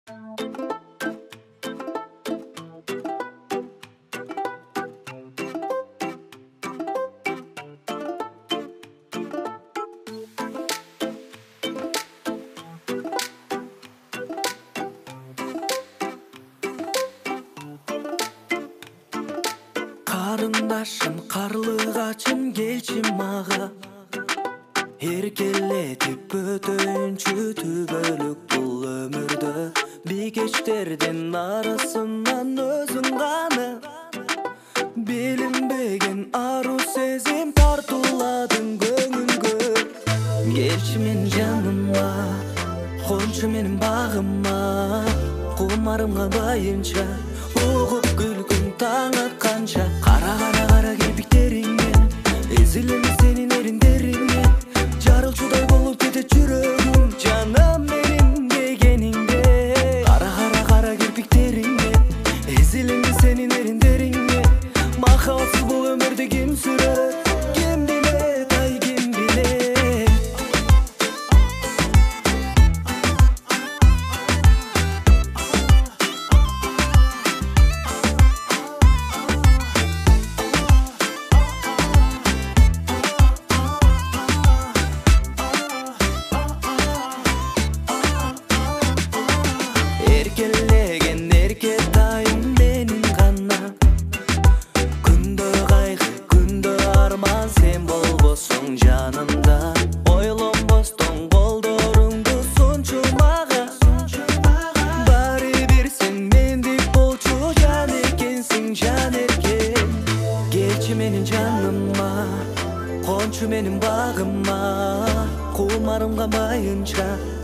Карындашым, карлыгачым, келчи мага. Эркелетип өтөйүнчү түбөлүк бул өмүрдө. Бикечтердин арасынан өзүң гана. Билинбеген ару сезим тартууладың көңүлгө. Келчи менин жаныма, кончу менин багыма. Кумарымга байынча, угуп күлгүн таң атканча. Кара кара кара кирпиктериңе, эзилеме сенин эриндериңе. Жарылчудай болуп кетет жүрөгүм, жаным менин дегениңде. Кара кара кара кирпиктериңе, эзилеме сенин эриндериңе. Махабатсыз бул өмүрдө ким сүрөт, ким билет, ай ким билет. Эркелеген эркетайым менин гана. Күндө кайгы, күндө арман, сен болбосуң жанымда. Ойлонбостон колдоруңду сунчу мага. Баары бир сен мендик болчу, жан экенсиң, жан эркен. Келчи менин жаныма, кончу менин багыма. Кумарымга байынча,